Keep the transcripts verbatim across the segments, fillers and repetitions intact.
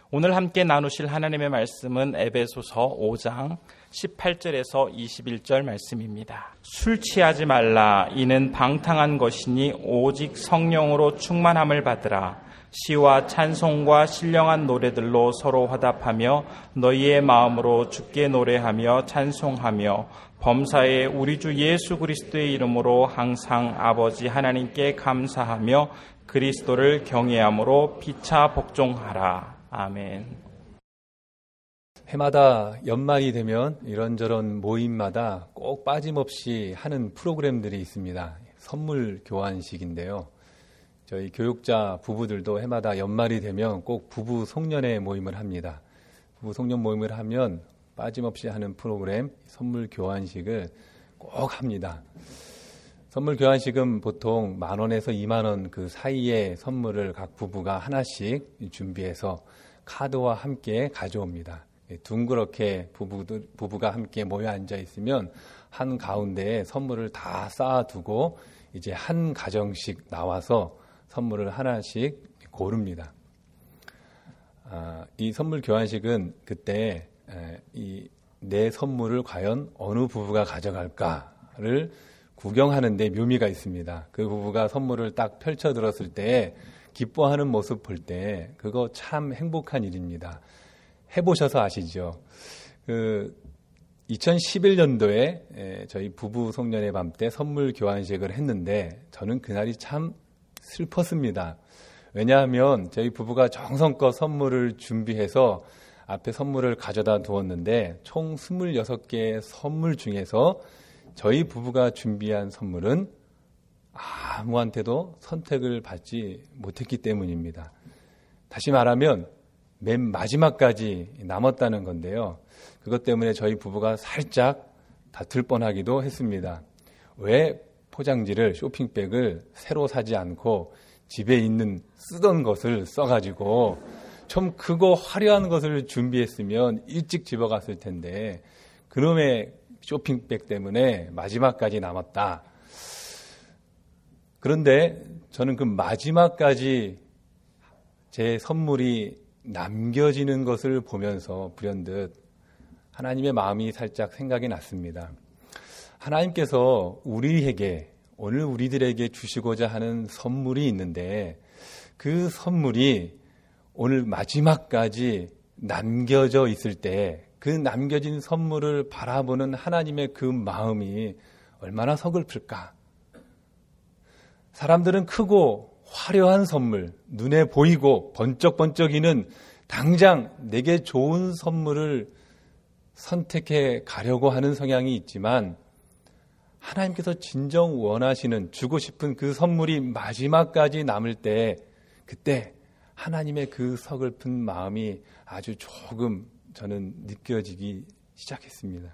오늘 함께 나누실 하나님의 말씀은 에베소서 오 장 십팔 절에서 이십일 절 말씀입니다. 술 취하지 말라. 이는 방탕한 것이니 오직 성령으로 충만함을 받으라. 시와 찬송과 신령한 노래들로 서로 화답하며 너희의 마음으로 주께 노래하며 찬송하며 범사에 우리 주 예수 그리스도의 이름으로 항상 아버지 하나님께 감사하며 그리스도를 경외함으로 피차 복종하라. 아멘. 해마다 연말이 되면 이런저런 모임마다 꼭 빠짐없이 하는 프로그램들이 있습니다. 선물 교환식인데요. 저희 교육자 부부들도 해마다 연말이 되면 꼭 부부 송년회 모임을 합니다. 부부 송년 모임을 하면 빠짐없이 하는 프로그램 선물 교환식을 꼭 합니다. 선물 교환식은 보통 만 원에서 이만 원 그 사이의 선물을 각 부부가 하나씩 준비해서 카드와 함께 가져옵니다. 둥그렇게 부부들, 부부가 함께 모여 앉아 있으면 한 가운데에 선물을 다 쌓아두고 이제 한 가정씩 나와서 선물을 하나씩 고릅니다. 아, 이 선물 교환식은 그때 이 내 선물을 과연 어느 부부가 가져갈까를 구경하는 데 묘미가 있습니다. 그 부부가 선물을 딱 펼쳐 들었을 때 기뻐하는 모습 볼 때 그거 참 행복한 일입니다. 해보셔서 아시죠? 그 이천십일 년도에 저희 부부 송년회 밤 때 선물 교환식을 했는데 저는 그날이 참 슬펐습니다. 왜냐하면 저희 부부가 정성껏 선물을 준비해서 앞에 선물을 가져다 두었는데 총 스물여섯 개의 선물 중에서 저희 부부가 준비한 선물은 아무한테도 선택을 받지 못했기 때문입니다. 다시 말하면 맨 마지막까지 남았다는 건데요. 그것 때문에 저희 부부가 살짝 다툴 뻔하기도 했습니다. 왜 포장지를, 쇼핑백을 새로 사지 않고 집에 있는 쓰던 것을 써가지고 좀 크고 화려한 것을 준비했으면 일찍 집어갔을 텐데 그놈의 쇼핑백 때문에 마지막까지 남았다. 그런데 저는 그 마지막까지 제 선물이 남겨지는 것을 보면서 불현듯 하나님의 마음이 살짝 생각이 났습니다. 하나님께서 우리에게, 오늘 우리들에게 주시고자 하는 선물이 있는데 그 선물이 오늘 마지막까지 남겨져 있을 때 그 남겨진 선물을 바라보는 하나님의 그 마음이 얼마나 서글플까. 사람들은 크고 화려한 선물, 눈에 보이고 번쩍번쩍이는 당장 내게 좋은 선물을 선택해 가려고 하는 성향이 있지만 하나님께서 진정 원하시는, 주고 싶은 그 선물이 마지막까지 남을 때 그때 하나님의 그 서글픈 마음이 아주 조금 저는 느껴지기 시작했습니다.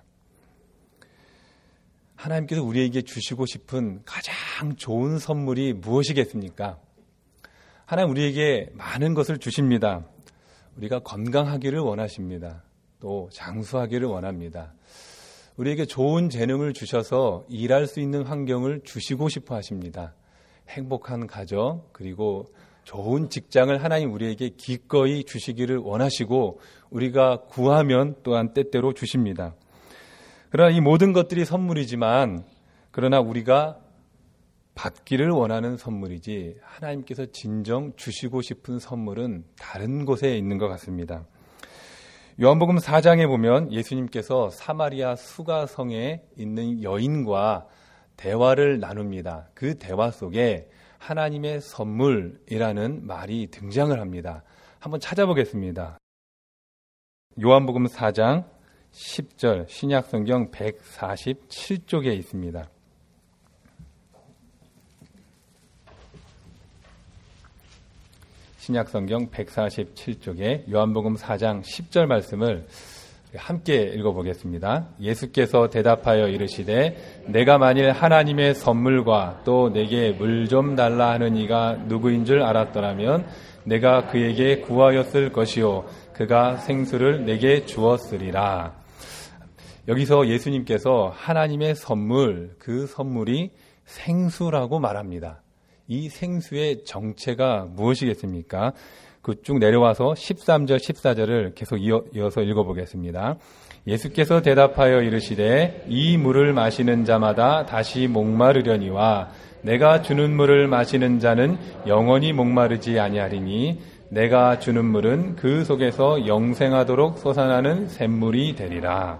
하나님께서 우리에게 주시고 싶은 가장 좋은 선물이 무엇이겠습니까? 하나님 우리에게 많은 것을 주십니다. 우리가 건강하기를 원하십니다. 또 장수하기를 원합니다. 우리에게 좋은 재능을 주셔서 일할 수 있는 환경을 주시고 싶어 하십니다. 행복한 가정, 그리고 좋은 직장을 하나님 우리에게 기꺼이 주시기를 원하시고 우리가 구하면 또한 때때로 주십니다. 그러나 이 모든 것들이 선물이지만 그러나 우리가 받기를 원하는 선물이지 하나님께서 진정 주시고 싶은 선물은 다른 곳에 있는 것 같습니다. 요한복음 사 장에 보면 예수님께서 사마리아 수가성에 있는 여인과 대화를 나눕니다. 그 대화 속에 하나님의 선물이라는 말이 등장을 합니다. 한번 찾아보겠습니다. 요한복음 사 장 십 절 신약성경 백사십칠 쪽에 있습니다. 신약성경 백사십칠 쪽에 요한복음 사 장 십 절 말씀을 함께 읽어보겠습니다. 예수께서 대답하여 이르시되 내가 만일 하나님의 선물과 또 내게 물 좀 달라 하는 이가 누구인 줄 알았더라면 내가 그에게 구하였을 것이요 그가 생수를 내게 주었으리라. 여기서 예수님께서 하나님의 선물, 그 선물이 생수라고 말합니다. 이 생수의 정체가 무엇이겠습니까? 그 쭉 내려와서 십삼 절, 십사 절을 계속 이어, 이어서 읽어보겠습니다. 예수께서 대답하여 이르시되 이 물을 마시는 자마다 다시 목마르려니와 내가 주는 물을 마시는 자는 영원히 목마르지 아니하리니 내가 주는 물은 그 속에서 영생하도록 솟아나는 샘물이 되리라.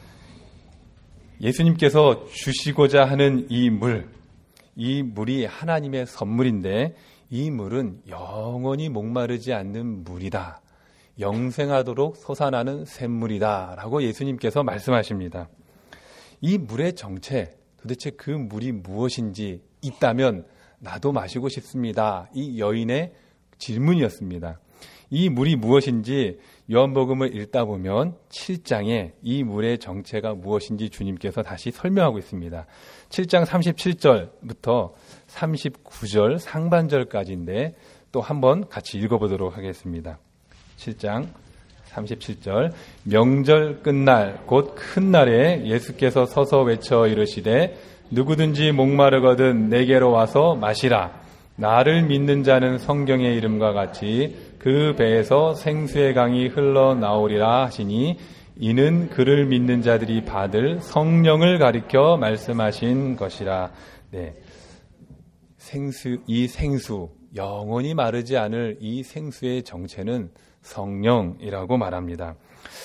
예수님께서 주시고자 하는 이 물, 이 물이 하나님의 선물인데 이 물은 영원히 목마르지 않는 물이다. 영생하도록 솟아나는 샘물이다 라고 예수님께서 말씀하십니다. 이 물의 정체, 도대체 그 물이 무엇인지 있다면 나도 마시고 싶습니다. 이 여인의 질문이었습니다. 이 물이 무엇인지 요한복음을 읽다 보면 칠 장에 이 물의 정체가 무엇인지 주님께서 다시 설명하고 있습니다. 칠 장 삼십칠 절부터 삼십구 절 상반절까지인데 또 한번 같이 읽어보도록 하겠습니다. 칠 장 삼십칠 절 명절 끝날 곧 큰 날에 예수께서 서서 외쳐 이르시되 누구든지 목마르거든 내게로 와서 마시라. 나를 믿는 자는 성경의 이름과 같이 그 배에서 생수의 강이 흘러나오리라 하시니 이는 그를 믿는 자들이 받을 성령을 가리켜 말씀하신 것이라. 네, 생수, 이 생수, 영원히 마르지 않을 이 생수의 정체는 성령이라고 말합니다.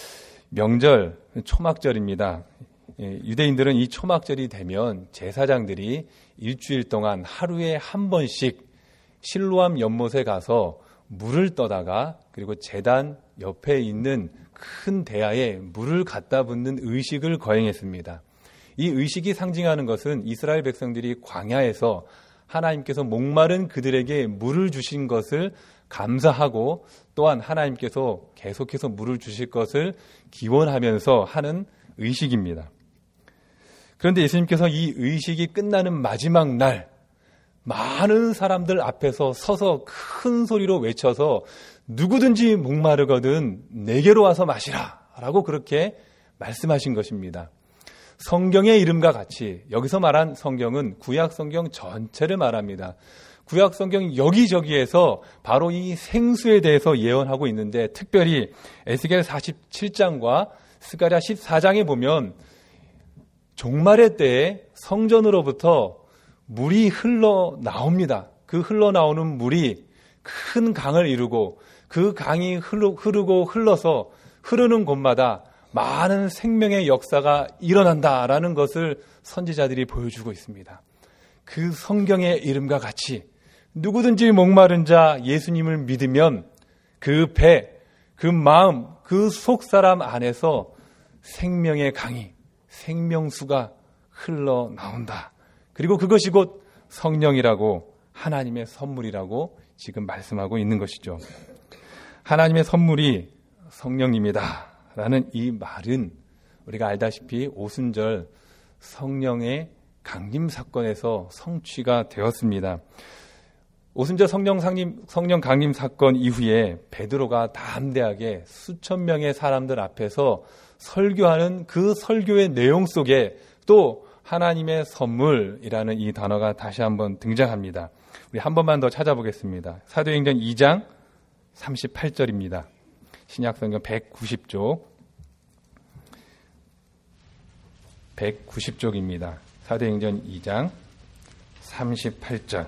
명절, 초막절입니다. 유대인들은 이 초막절이 되면 제사장들이 일주일 동안 하루에 한 번씩 실로암 연못에 가서 물을 떠다가 그리고 제단 옆에 있는 큰 대야에 물을 갖다 붓는 의식을 거행했습니다. 이 의식이 상징하는 것은 이스라엘 백성들이 광야에서 하나님께서 목마른 그들에게 물을 주신 것을 감사하고 또한 하나님께서 계속해서 물을 주실 것을 기원하면서 하는 의식입니다. 그런데 예수님께서 이 의식이 끝나는 마지막 날 많은 사람들 앞에서 서서 큰 소리로 외쳐서 누구든지 목마르거든 내게로 와서 마시라 라고 그렇게 말씀하신 것입니다. 성경의 이름과 같이 여기서 말한 성경은 구약 성경 전체를 말합니다. 구약 성경 여기저기에서 바로 이 생수에 대해서 예언하고 있는데 특별히 에스겔 사십칠 장과 스가랴 십사 장에 보면 종말의 때에 성전으로부터 물이 흘러나옵니다. 그 흘러나오는 물이 큰 강을 이루고 그 강이 흐르고 흘러서 흐르는 곳마다 많은 생명의 역사가 일어난다라는 것을 선지자들이 보여주고 있습니다. 그 성경의 이름과 같이 누구든지 목마른 자 예수님을 믿으면 그 배, 그 마음, 그 속사람 안에서 생명의 강이, 생명수가 흘러나온다. 그리고 그것이 곧 성령이라고 하나님의 선물이라고 지금 말씀하고 있는 것이죠. 하나님의 선물이 성령입니다 라는 이 말은 우리가 알다시피 오순절 성령의 강림 사건에서 성취가 되었습니다. 오순절 성령, 상림, 성령 강림 사건 이후에 베드로가 담대하게 수천 명의 사람들 앞에서 설교하는 그 설교의 내용 속에 또 하나님의 선물이라는 이 단어가 다시 한번 등장합니다. 우리 한 번만 더 찾아보겠습니다. 사도행전 이 장 삼십팔 절입니다. 신약성경 백구십 쪽 백구십 쪽입니다. 사도행전 이 장 삼십팔 절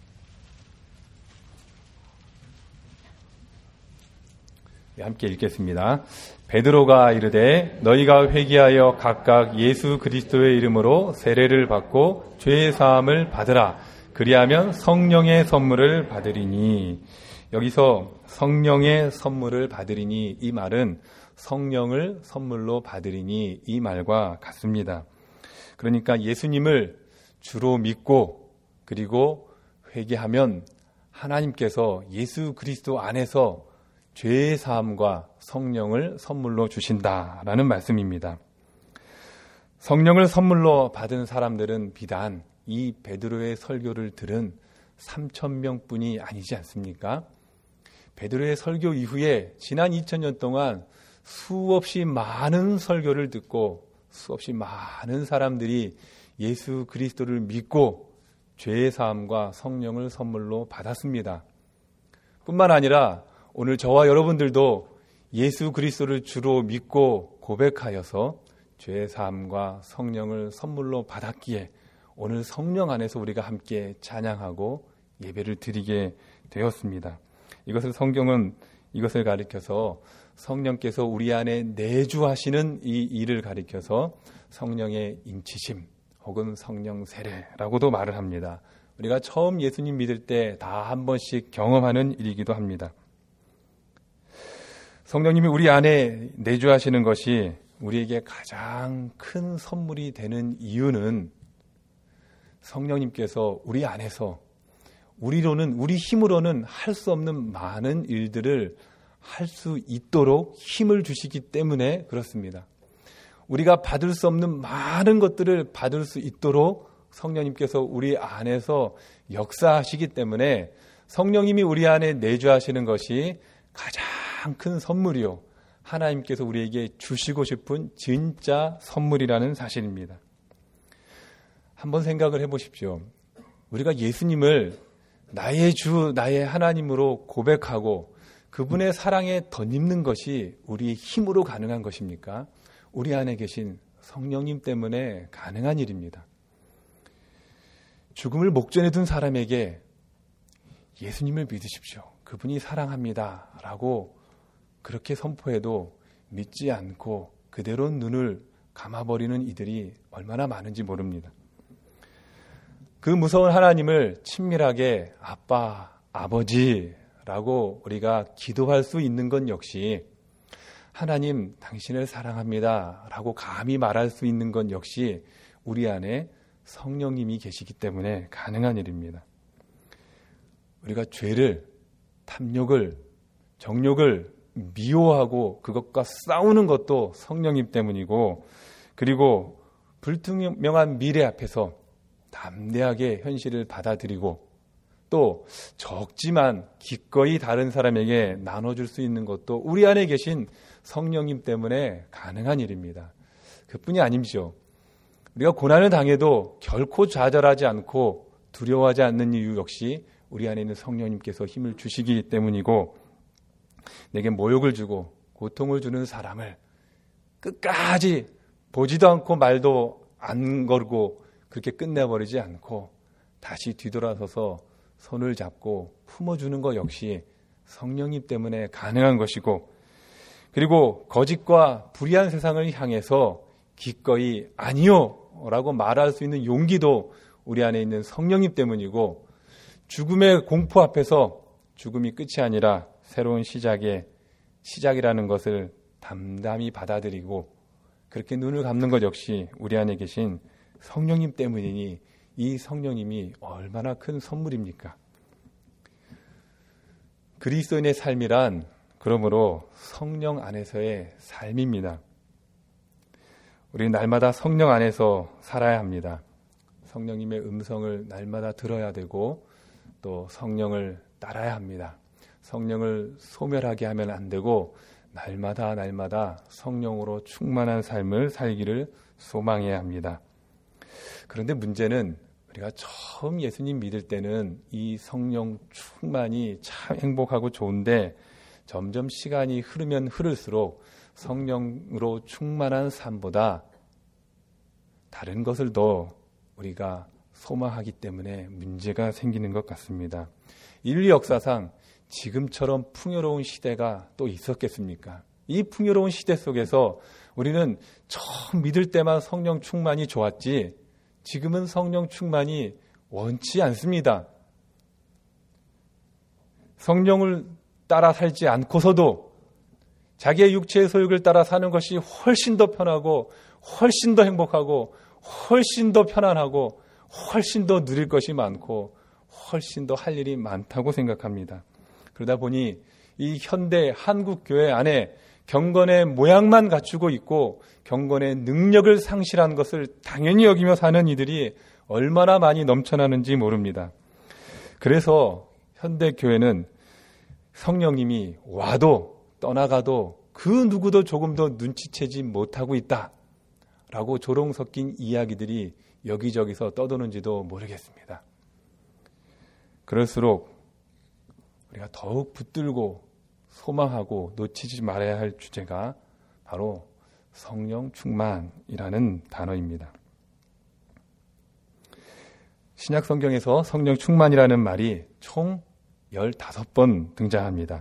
함께 읽겠습니다. 베드로가 이르되 너희가 회개하여 각각 예수 그리스도의 이름으로 세례를 받고 죄의 사함을 받으라. 그리하면 성령의 선물을 받으리니. 여기서 성령의 선물을 받으리니 이 말은 성령을 선물로 받으리니 이 말과 같습니다. 그러니까 예수님을 주로 믿고 그리고 회개하면 하나님께서 예수 그리스도 안에서 죄의 사함과 성령을 선물로 주신다라는 말씀입니다. 성령을 선물로 받은 사람들은 비단 이 베드로의 설교를 들은 삼천 명뿐이 아니지 않습니까? 베드로의 설교 이후에 지난 이천 년 동안 수없이 많은 설교를 듣고 수없이 많은 사람들이 예수 그리스도를 믿고 죄의 사함과 성령을 선물로 받았습니다. 뿐만 아니라 오늘 저와 여러분들도 예수 그리스도를 주로 믿고 고백하여서 죄의 사함과 성령을 선물로 받았기에 오늘 성령 안에서 우리가 함께 찬양하고 예배를 드리게 되었습니다. 이것을 성경은 이것을 가리켜서 성령께서 우리 안에 내주하시는 이 일을 가리켜서 성령의 인치심 혹은 성령 세례라고도 말을 합니다. 우리가 처음 예수님 믿을 때 다 한 번씩 경험하는 일이기도 합니다. 성령님이 우리 안에 내주하시는 것이 우리에게 가장 큰 선물이 되는 이유는 성령님께서 우리 안에서 우리로는 우리 힘으로는 할 수 없는 많은 일들을 할 수 있도록 힘을 주시기 때문에 그렇습니다. 우리가 받을 수 없는 많은 것들을 받을 수 있도록 성령님께서 우리 안에서 역사하시기 때문에 성령님이 우리 안에 내주하시는 것이 가장 큰 선물이요, 하나님께서 우리에게 주시고 싶은 진짜 선물이라는 사실입니다. 한번 생각을 해보십시오. 우리가 예수님을 나의 주, 나의 하나님으로 고백하고 그분의 사랑에 덧입는 것이 우리의 힘으로 가능한 것입니까? 우리 안에 계신 성령님 때문에 가능한 일입니다. 죽음을 목전에 둔 사람에게 예수님을 믿으십시오, 그분이 사랑합니다 라고 그렇게 선포해도 믿지 않고 그대로 눈을 감아버리는 이들이 얼마나 많은지 모릅니다. 그 무서운 하나님을 친밀하게 아빠, 아버지라고 우리가 기도할 수 있는 건 역시, 하나님 당신을 사랑합니다 라고 감히 말할 수 있는 건 역시 우리 안에 성령님이 계시기 때문에 가능한 일입니다. 우리가 죄를, 탐욕을, 정욕을 미워하고 그것과 싸우는 것도 성령님 때문이고, 그리고 불투명한 미래 앞에서 담대하게 현실을 받아들이고 또 적지만 기꺼이 다른 사람에게 나눠줄 수 있는 것도 우리 안에 계신 성령님 때문에 가능한 일입니다. 그뿐이 아니죠. 우리가 고난을 당해도 결코 좌절하지 않고 두려워하지 않는 이유 역시 우리 안에 있는 성령님께서 힘을 주시기 때문이고, 내게 모욕을 주고 고통을 주는 사람을 끝까지 보지도 않고 말도 안 걸고 그렇게 끝내버리지 않고 다시 뒤돌아서서 손을 잡고 품어주는 것 역시 성령님 때문에 가능한 것이고, 그리고 거짓과 불의한 세상을 향해서 기꺼이 아니요 라고 말할 수 있는 용기도 우리 안에 있는 성령님 때문이고, 죽음의 공포 앞에서 죽음이 끝이 아니라 새로운 시작의 시작이라는 것을 담담히 받아들이고 그렇게 눈을 감는 것 역시 우리 안에 계신 성령님 때문이니 이 성령님이 얼마나 큰 선물입니까? 그리스도인의 삶이란 그러므로 성령 안에서의 삶입니다. 우리는 날마다 성령 안에서 살아야 합니다. 성령님의 음성을 날마다 들어야 되고 또 성령을 따라야 합니다. 성령을 소멸하게 하면 안 되고 날마다 날마다 성령으로 충만한 삶을 살기를 소망해야 합니다. 그런데 문제는 우리가 처음 예수님 믿을 때는 이 성령 충만이 참 행복하고 좋은데 점점 시간이 흐르면 흐를수록 성령으로 충만한 삶보다 다른 것을 더 우리가 소망하기 때문에 문제가 생기는 것 같습니다. 인류 역사상 지금처럼 풍요로운 시대가 또 있었겠습니까? 이 풍요로운 시대 속에서 우리는 처음 믿을 때만 성령 충만이 좋았지 지금은 성령 충만이 원치 않습니다. 성령을 따라 살지 않고서도 자기의 육체의 소욕을 따라 사는 것이 훨씬 더 편하고 훨씬 더 행복하고 훨씬 더 편안하고 훨씬 더 누릴 것이 많고 훨씬 더 할 일이 많다고 생각합니다. 그러다 보니 이 현대 한국 교회 안에 경건의 모양만 갖추고 있고 경건의 능력을 상실한 것을 당연히 여기며 사는 이들이 얼마나 많이 넘쳐나는지 모릅니다. 그래서 현대 교회는 성령님이 와도 떠나가도 그 누구도 조금 더 눈치채지 못하고 있다라고 조롱 섞인 이야기들이 여기저기서 떠도는지도 모르겠습니다. 그럴수록 우리가 더욱 붙들고 소망하고 놓치지 말아야 할 주제가 바로 성령 충만이라는 단어입니다. 신약 성경에서 성령 충만이라는 말이 총 열다섯 번 등장합니다.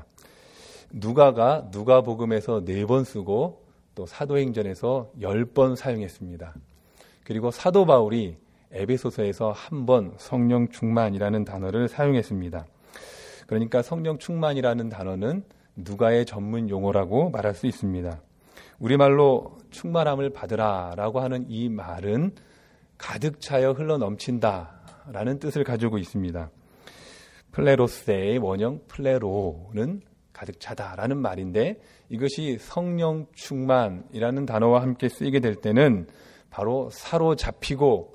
누가가 누가복음에서 네 번 쓰고 또 사도행전에서 열 번 사용했습니다. 그리고 사도 바울이 에베소서에서 한 번 성령 충만이라는 단어를 사용했습니다. 그러니까 성령 충만이라는 단어는 누가의 전문 용어라고 말할 수 있습니다. 우리말로 충만함을 받으라라고 하는 이 말은 가득 차여 흘러 넘친다라는 뜻을 가지고 있습니다. 플레로세의 원형 플레로는 가득 차다라는 말인데 이것이 성령 충만이라는 단어와 함께 쓰이게 될 때는 바로 사로잡히고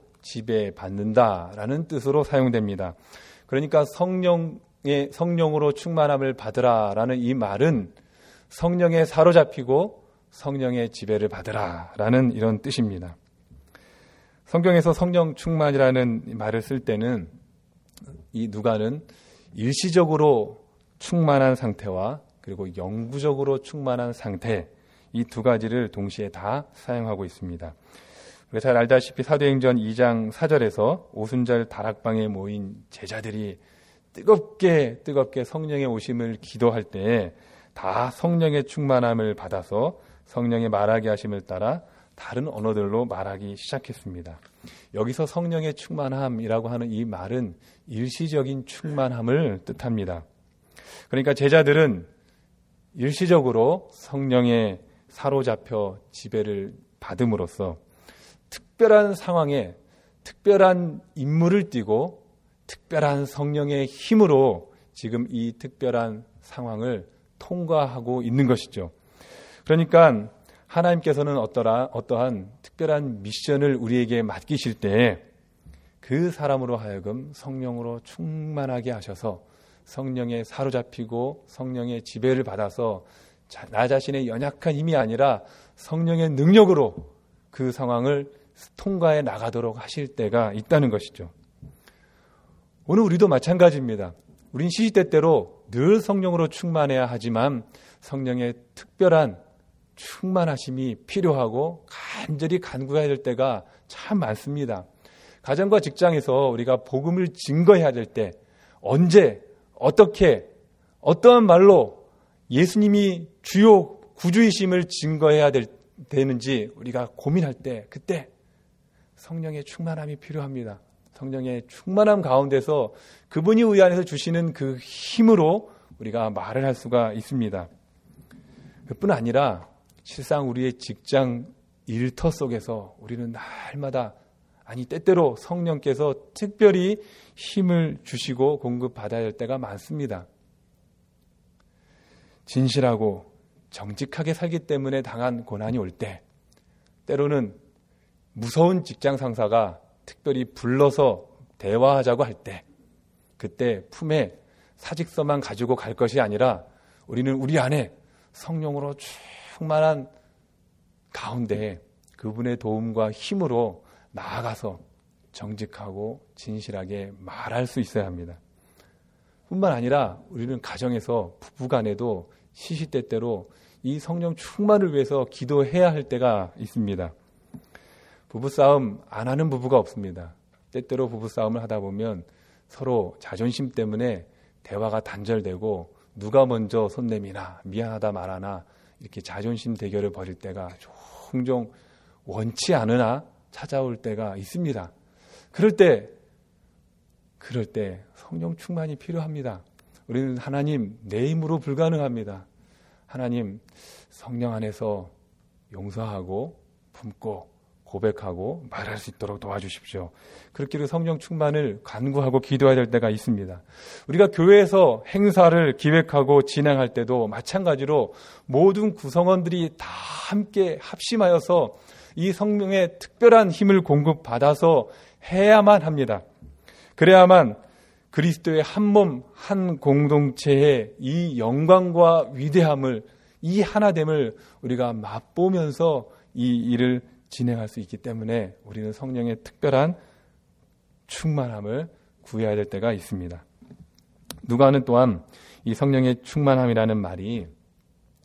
지배받는다라는 뜻으로 사용됩니다. 그러니까 성령의 성령으로 충만함을 받으라라는 이 말은 성령에 사로잡히고 성령의 지배를 받으라라는 이런 뜻입니다. 성경에서 성령 충만이라는 말을 쓸 때는 이 누가는 일시적으로 충만한 상태와 그리고 영구적으로 충만한 상태 이 두 가지를 동시에 다 사용하고 있습니다. 우리가 잘 알다시피 사도행전 이 장 사 절에서 오순절 다락방에 모인 제자들이 뜨겁게 뜨겁게 성령의 오심을 기도할 때에 다 성령의 충만함을 받아서 성령의 말하게 하심을 따라 다른 언어들로 말하기 시작했습니다. 여기서 성령의 충만함이라고 하는 이 말은 일시적인 충만함을 뜻합니다. 그러니까 제자들은 일시적으로 성령에 사로잡혀 지배를 받음으로써 특별한 상황에 특별한 임무를 띠고 특별한 성령의 힘으로 지금 이 특별한 상황을 통과하고 있는 것이죠. 그러니까 하나님께서는 어떠라, 어떠한 특별한 미션을 우리에게 맡기실 때 그 사람으로 하여금 성령으로 충만하게 하셔서 성령에 사로잡히고 성령의 지배를 받아서 나 자신의 연약한 힘이 아니라 성령의 능력으로 그 상황을 통과해 나가도록 하실 때가 있다는 것이죠. 오늘 우리도 마찬가지입니다. 우린 시시때때로 늘 성령으로 충만해야 하지만 성령의 특별한 충만하심이 필요하고 간절히 간구해야 될 때가 참 많습니다. 가정과 직장에서 우리가 복음을 증거해야 될 때 언제 어떻게 어떠한 말로 예수님이 주요 구주이심을 증거해야 될, 되는지 우리가 고민할 때 그때 성령의 충만함이 필요합니다. 성령의 충만함 가운데서 그분이 우리 안에서 주시는 그 힘으로 우리가 말을 할 수가 있습니다. 그뿐 아니라 실상 우리의 직장 일터 속에서 우리는 날마다 아니 때때로 성령께서 특별히 힘을 주시고 공급받아야 할 때가 많습니다. 진실하고 정직하게 살기 때문에 당한 고난이 올 때 때로는 무서운 직장 상사가 특별히 불러서 대화하자고 할 때 그때 품에 사직서만 가지고 갈 것이 아니라 우리는 우리 안에 성령으로 충만한 가운데 그분의 도움과 힘으로 나아가서 정직하고 진실하게 말할 수 있어야 합니다. 뿐만 아니라 우리는 가정에서 부부간에도 시시때때로 이 성령 충만을 위해서 기도해야 할 때가 있습니다. 부부싸움 안 하는 부부가 없습니다. 때때로 부부싸움을 하다 보면 서로 자존심 때문에 대화가 단절되고 누가 먼저 손 내미나 미안하다 말하나 이렇게 자존심 대결을 벌일 때가 종종 원치 않으나 찾아올 때가 있습니다. 그럴 때 그럴 때 성령 충만이 필요합니다. 우리는 하나님 내 힘으로 불가능합니다. 하나님 성령 안에서 용서하고 품고 고백하고 말할 수 있도록 도와주십시오. 그렇기로 성령 충만을 간구하고 기도해야 될 때가 있습니다. 우리가 교회에서 행사를 기획하고 진행할 때도 마찬가지로 모든 구성원들이 다 함께 합심하여서 이 성령의 특별한 힘을 공급받아서 해야만 합니다. 그래야만 그리스도의 한 몸, 한 공동체의 이 영광과 위대함을, 이 하나됨을 우리가 맛보면서 이 일을 진행할 수 있기 때문에 우리는 성령의 특별한 충만함을 구해야 될 때가 있습니다. 누가는 또한 이 성령의 충만함이라는 말이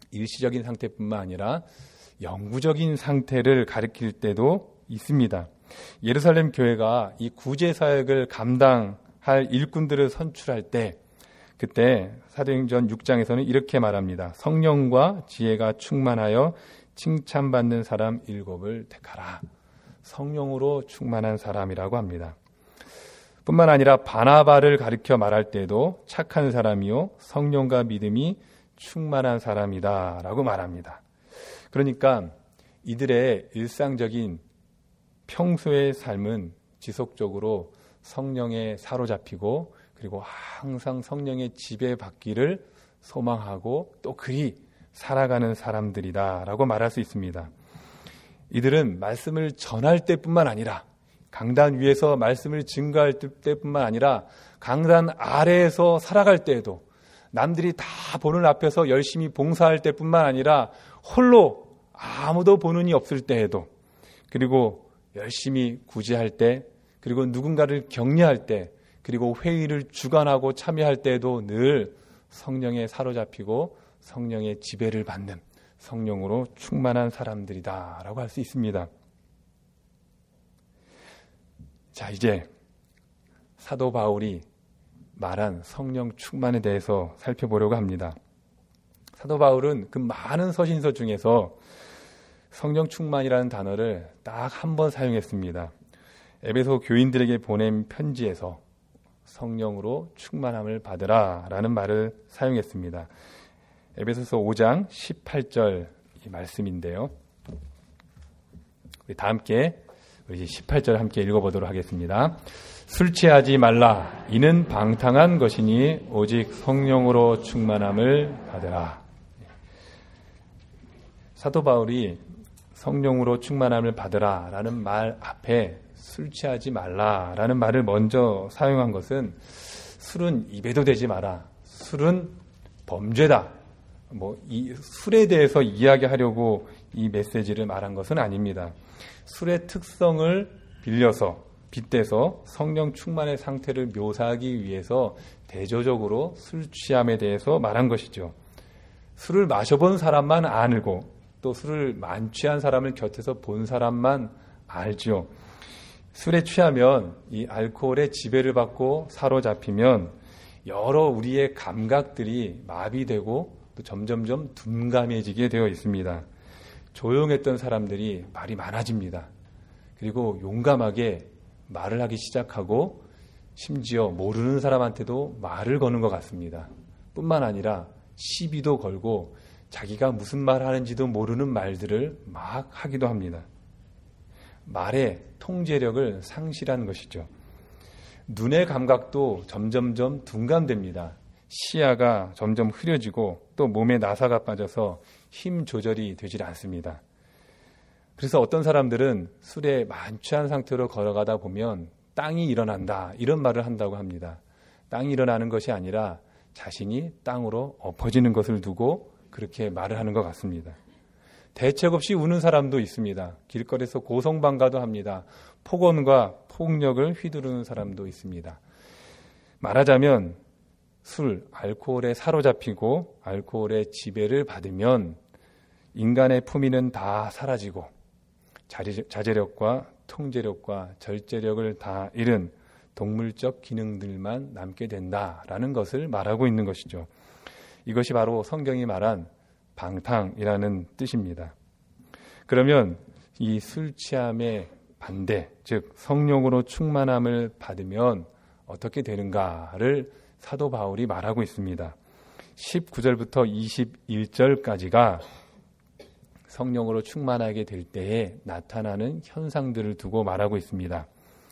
일시적인 상태뿐만 아니라 영구적인 상태를 가리킬 때도 있습니다. 예루살렘 교회가 이 구제 사역을 감당할 일꾼들을 선출할 때, 그때 사도행전 육 장에서는 이렇게 말합니다. 성령과 지혜가 충만하여 칭찬받는 사람 일곱을 택하라. 성령으로 충만한 사람이라고 합니다. 뿐만 아니라 바나바를 가리켜 말할 때도 착한 사람이요 성령과 믿음이 충만한 사람이다 라고 말합니다. 그러니까 이들의 일상적인 평소의 삶은 지속적으로 성령에 사로잡히고 그리고 항상 성령의 지배받기를 소망하고 또 그리 살아가는 사람들이다 라고 말할 수 있습니다. 이들은 말씀을 전할 때뿐만 아니라 강단 위에서 말씀을 증거할 때뿐만 아니라 강단 아래에서 살아갈 때에도 남들이 다 보는 앞에서 열심히 봉사할 때뿐만 아니라 홀로 아무도 보는 이 없을 때에도 그리고 열심히 구제할 때 그리고 누군가를 격려할 때 그리고 회의를 주관하고 참여할 때에도 늘 성령에 사로잡히고 성령의 지배를 받는 성령으로 충만한 사람들이다 라고 할 수 있습니다. 자, 이제 사도 바울이 말한 성령 충만에 대해서 살펴보려고 합니다. 사도 바울은 그 많은 서신서 중에서 성령 충만이라는 단어를 딱 한 번 사용했습니다. 에베소 교인들에게 보낸 편지에서 성령으로 충만함을 받으라 라는 말을 사용했습니다. 에베소서 오 장 십팔 절 이 말씀인데요. 우리 다 함께 우리 십팔 절 함께 읽어보도록 하겠습니다. 술 취하지 말라. 이는 방탕한 것이니 오직 성령으로 충만함을 받으라. 사도 바울이 성령으로 충만함을 받으라 라는 말 앞에 술 취하지 말라 라는 말을 먼저 사용한 것은 술은 입에도 대지 마라. 술은 범죄다. 뭐 이 술에 대해서 이야기하려고 이 메시지를 말한 것은 아닙니다. 술의 특성을 빌려서 빗대서 성령 충만의 상태를 묘사하기 위해서 대조적으로 술 취함에 대해서 말한 것이죠. 술을 마셔본 사람만 알고 또 술을 만취한 사람을 곁에서 본 사람만 알죠. 술에 취하면 이 알코올의 지배를 받고 사로잡히면 여러 우리의 감각들이 마비되고 또 점점점 둔감해지게 되어 있습니다. 조용했던 사람들이 말이 많아집니다. 그리고 용감하게 말을 하기 시작하고 심지어 모르는 사람한테도 말을 거는 것 같습니다. 뿐만 아니라 시비도 걸고 자기가 무슨 말 하는지도 모르는 말들을 막 하기도 합니다. 말의 통제력을 상실한 것이죠. 눈의 감각도 점점점 둔감됩니다. 시야가 점점 흐려지고 또 몸에 나사가 빠져서 힘 조절이 되질 않습니다. 그래서 어떤 사람들은 술에 만취한 상태로 걸어가다 보면 땅이 일어난다 이런 말을 한다고 합니다. 땅이 일어나는 것이 아니라 자신이 땅으로 엎어지는 것을 두고 그렇게 말을 하는 것 같습니다. 대책 없이 우는 사람도 있습니다. 길거리에서 고성방가도 합니다. 폭언과 폭력을 휘두르는 사람도 있습니다. 말하자면 술, 알코올에 사로잡히고 알코올의 지배를 받으면 인간의 품위는 다 사라지고 자제력과 통제력과 절제력을 다 잃은 동물적 기능들만 남게 된다라는 것을 말하고 있는 것이죠. 이것이 바로 성경이 말한 방탕이라는 뜻입니다. 그러면 이 술 취함의 반대, 즉 성령으로 충만함을 받으면 어떻게 되는가를 사도 바울이 말하고 있습니다. 십구 절부터 이십일 절까지가 성령으로 충만하게 될 때에 나타나는 현상들을 두고 말하고 있습니다.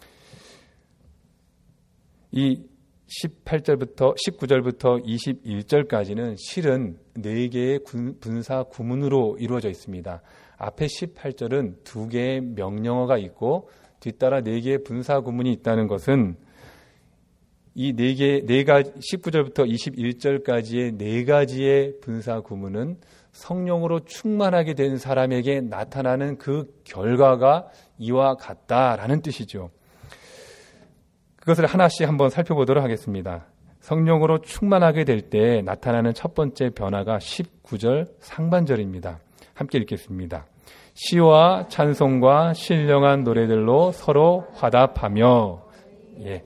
이 십팔 절부터 십구 절부터 이십일 절까지는 실은 네 개의 분사 구문으로 이루어져 있습니다. 앞에 십팔 절은 두 개의 명령어가 있고 뒤따라 네 개의 분사 구문이 있다는 것은 이 네 개, 네 가지, 십구 절부터 이십일 절까지의 네 가지의 분사 구문은 성령으로 충만하게 된 사람에게 나타나는 그 결과가 이와 같다라는 뜻이죠. 그것을 하나씩 한번 살펴보도록 하겠습니다. 성령으로 충만하게 될 때 나타나는 첫 번째 변화가 십구 절 상반절입니다. 함께 읽겠습니다. 시와 찬송과 신령한 노래들로 서로 화답하며. 예.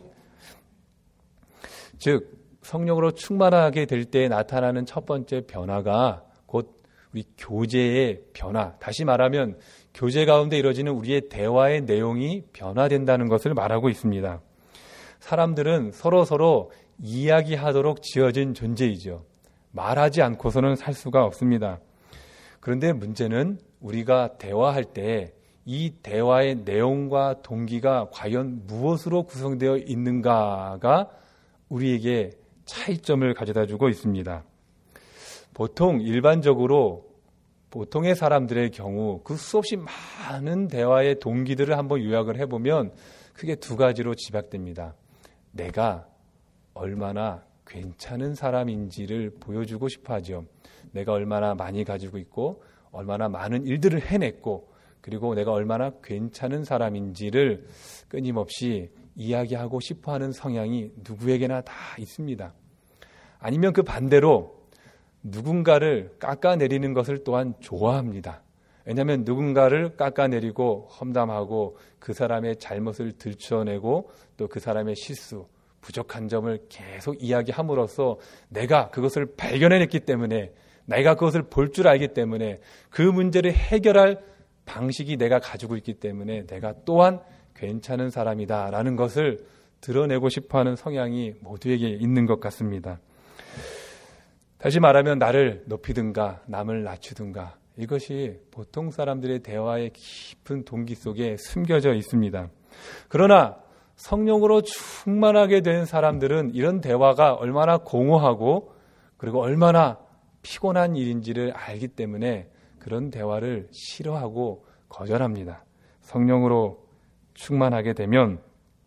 즉 성령으로 충만하게 될 때 나타나는 첫 번째 변화가 곧 우리 교제의 변화, 다시 말하면 교제 가운데 이루어지는 우리의 대화의 내용이 변화된다는 것을 말하고 있습니다. 사람들은 서로 서로 이야기하도록 지어진 존재이죠. 말하지 않고서는 살 수가 없습니다. 그런데 문제는 우리가 대화할 때 이 대화의 내용과 동기가 과연 무엇으로 구성되어 있는가가 우리에게 차이점을 가져다 주고 있습니다. 보통 일반적으로 보통의 사람들의 경우 그 수없이 많은 대화의 동기들을 한번 요약을 해보면 크게 두 가지로 집약됩니다. 내가 얼마나 괜찮은 사람인지를 보여주고 싶어 하죠. 내가 얼마나 많이 가지고 있고 얼마나 많은 일들을 해냈고 그리고 내가 얼마나 괜찮은 사람인지를 끊임없이 이야기하고 싶어하는 성향이 누구에게나 다 있습니다. 아니면 그 반대로 누군가를 깎아내리는 것을 또한 좋아합니다. 왜냐하면 누군가를 깎아내리고 험담하고 그 사람의 잘못을 들춰내고 또 그 사람의 실수, 부족한 점을 계속 이야기함으로써 내가 그것을 발견해냈기 때문에 내가 그것을 볼 줄 알기 때문에 그 문제를 해결할 방식이 내가 가지고 있기 때문에 내가 또한 괜찮은 사람이다라는 것을 드러내고 싶어하는 성향이 모두에게 있는 것 같습니다. 다시 말하면 나를 높이든가 남을 낮추든가 이것이 보통 사람들의 대화의 깊은 동기 속에 숨겨져 있습니다. 그러나 성령으로 충만하게 된 사람들은 이런 대화가 얼마나 공허하고 그리고 얼마나 피곤한 일인지를 알기 때문에 그런 대화를 싫어하고 거절합니다. 성령으로 충만하게 되면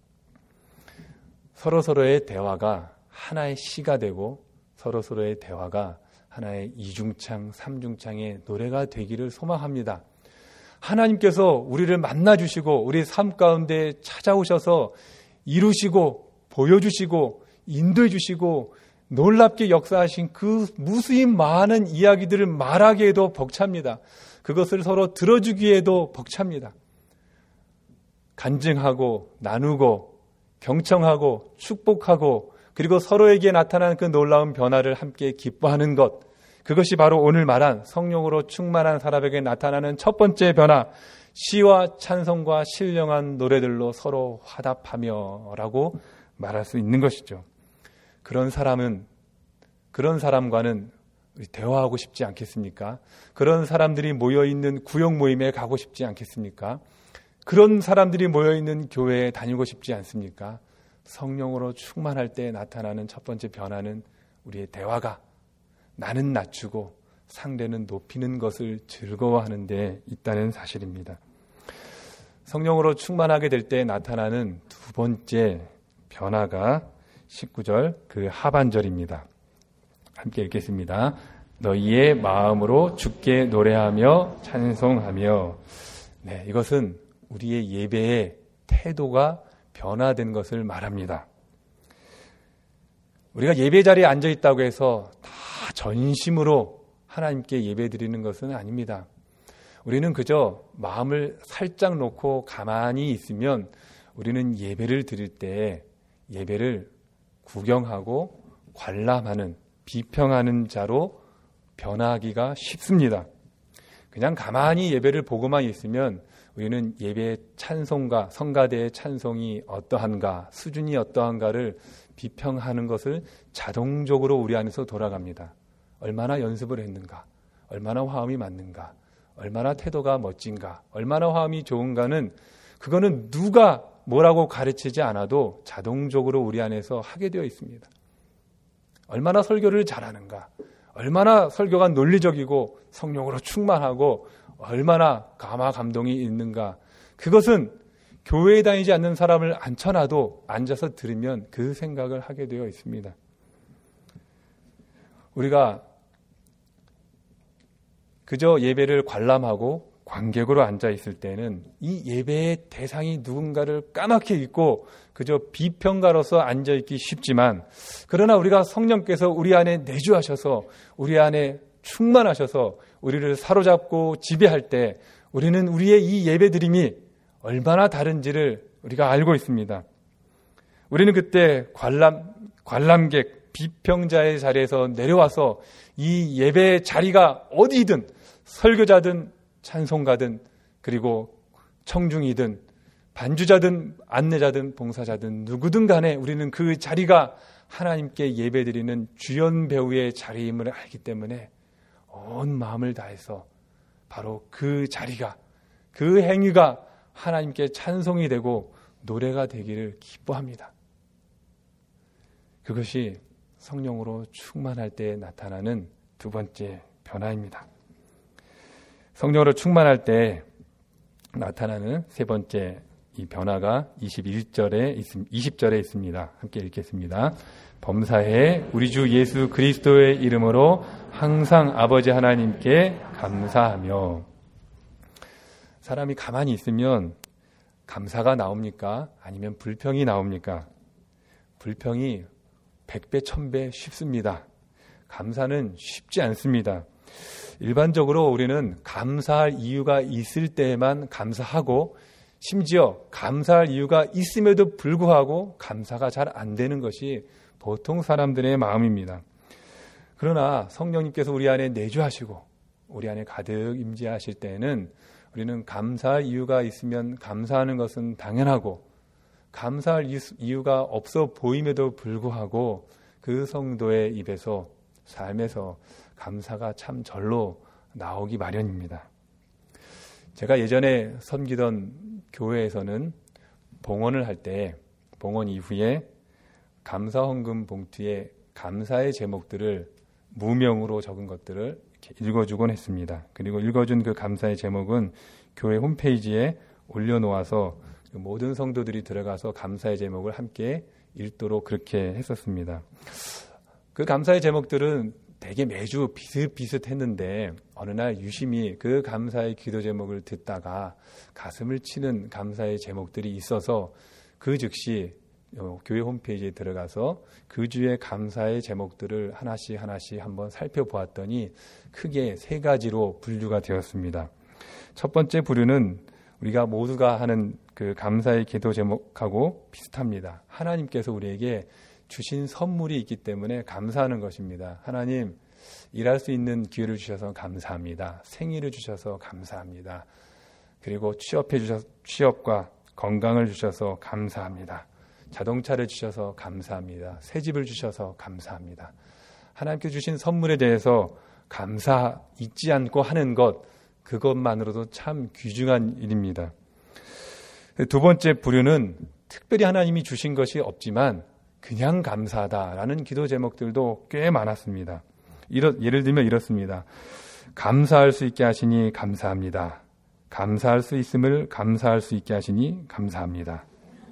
서로서로의 대화가 하나의 시가 되고 서로서로의 대화가 하나의 이중창, 삼중창의 노래가 되기를 소망합니다. 하나님께서 우리를 만나주시고 우리 삶 가운데 찾아오셔서 이루시고 보여주시고 인도해주시고 놀랍게 역사하신 그 무수히 많은 이야기들을 말하기에도 벅찹니다. 그것을 서로 들어주기에도 벅찹니다. 간증하고 나누고 경청하고 축복하고 그리고 서로에게 나타난 그 놀라운 변화를 함께 기뻐하는 것, 그것이 바로 오늘 말한 성령으로 충만한 사람에게 나타나는 첫 번째 변화, 시와 찬송과 신령한 노래들로 서로 화답하며 라고 말할 수 있는 것이죠. 그런 사람은, 그런 사람과는 우리 대화하고 싶지 않겠습니까? 그런 사람들이 모여있는 구역 모임에 가고 싶지 않겠습니까? 그런 사람들이 모여있는 교회에 다니고 싶지 않습니까? 성령으로 충만할 때 나타나는 첫 번째 변화는 우리의 대화가 나는 낮추고 상대는 높이는 것을 즐거워하는 데 있다는 사실입니다. 성령으로 충만하게 될 때 나타나는 두 번째 변화가 십구 절 그 하반절입니다. 함께 읽겠습니다. 너희의 마음으로 주께 노래하며 찬송하며. 네, 이것은 우리의 예배의 태도가 변화된 것을 말합니다. 우리가 예배 자리에 앉아 있다고 해서 다 전심으로 하나님께 예배 드리는 것은 아닙니다. 우리는 그저 마음을 살짝 놓고 가만히 있으면 우리는 예배를 드릴 때 예배를 구경하고 관람하는, 비평하는 자로 변화하기가 쉽습니다. 그냥 가만히 예배를 보고만 있으면 우리는 예배의 찬송가, 성가대의 찬송이 어떠한가, 수준이 어떠한가를 비평하는 것을 자동적으로 우리 안에서 돌아갑니다. 얼마나 연습을 했는가, 얼마나 화음이 맞는가, 얼마나 태도가 멋진가, 얼마나 화음이 좋은가는 그거는 누가 뭐라고 가르치지 않아도 자동적으로 우리 안에서 하게 되어 있습니다. 얼마나 설교를 잘하는가, 얼마나 설교가 논리적이고 성령으로 충만하고 얼마나 감화 감동이 있는가, 그것은 교회에 다니지 않는 사람을 앉혀놔도 앉아서 들으면 그 생각을 하게 되어 있습니다. 우리가 그저 예배를 관람하고 관객으로 앉아 있을 때는 이 예배의 대상이 누군가를 까맣게 잊고 그저 비평가로서 앉아 있기 쉽지만, 그러나 우리가 성령께서 우리 안에 내주하셔서 우리 안에 충만하셔서 우리를 사로잡고 지배할 때 우리는 우리의 이 예배드림이 얼마나 다른지를 우리가 알고 있습니다. 우리는 그때 관람, 관람객, 비평자의 자리에서 내려와서 이 예배의 자리가 어디든, 설교자든 찬송가든 그리고 청중이든 반주자든 안내자든 봉사자든 누구든 간에 우리는 그 자리가 하나님께 예배드리는 주연 배우의 자리임을 알기 때문에 온 마음을 다해서 바로 그 자리가, 그 행위가 하나님께 찬송이 되고 노래가 되기를 기뻐합니다. 그것이 성령으로 충만할 때 나타나는 두 번째 변화입니다. 성령으로 충만할 때 나타나는 세 번째 이 변화가 이십일 절에 이십 절에 있습니다. 함께 읽겠습니다. 범사에 우리 주 예수 그리스도의 이름으로 항상 아버지 하나님께 감사하며. 사람이 가만히 있으면 감사가 나옵니까? 아니면 불평이 나옵니까? 불평이 백배, 천배 쉽습니다. 감사는 쉽지 않습니다. 일반적으로 우리는 감사할 이유가 있을 때에만 감사하고, 심지어 감사할 이유가 있음에도 불구하고 감사가 잘 안 되는 것이 보통 사람들의 마음입니다. 그러나 성령님께서 우리 안에 내주하시고 우리 안에 가득 임재하실 때에는 우리는 감사할 이유가 있으면 감사하는 것은 당연하고, 감사할 이유가 없어 보임에도 불구하고 그 성도의 입에서, 삶에서 감사가 참 절로 나오기 마련입니다. 제가 예전에 섬기던 교회에서는 봉헌을 할 때 봉헌 이후에 감사헌금 봉투에 감사의 제목들을 무명으로 적은 것들을 이렇게 읽어주곤 했습니다. 그리고 읽어준 그 감사의 제목은 교회 홈페이지에 올려놓아서 모든 성도들이 들어가서 감사의 제목을 함께 읽도록 그렇게 했었습니다. 그 감사의 제목들은 되게 매주 비슷비슷했는데 어느 날 유심히 그 감사의 기도 제목을 듣다가 가슴을 치는 감사의 제목들이 있어서 그 즉시 교회 홈페이지에 들어가서 그 주의 감사의 제목들을 하나씩 하나씩 한번 살펴보았더니 크게 세 가지로 분류가 되었습니다. 첫 번째 부류는 우리가 모두가 하는 그 감사의 기도 제목하고 비슷합니다. 하나님께서 우리에게 주신 선물이 있기 때문에 감사하는 것입니다. 하나님, 일할 수 있는 기회를 주셔서 감사합니다. 생일을 주셔서 감사합니다. 그리고 취업해 주셔서, 취업과 건강을 주셔서 감사합니다. 자동차를 주셔서 감사합니다. 새 집을 주셔서 감사합니다. 하나님께 주신 선물에 대해서 감사 잊지 않고 하는 것, 그것만으로도 참 귀중한 일입니다. 두 번째 부류는 특별히 하나님이 주신 것이 없지만 그냥 감사하다라는 기도 제목들도 꽤 많았습니다. 이렇, 예를 들면 이렇습니다. 감사할 수 있게 하시니 감사합니다. 감사할 수 있음을 감사할 수 있게 하시니 감사합니다.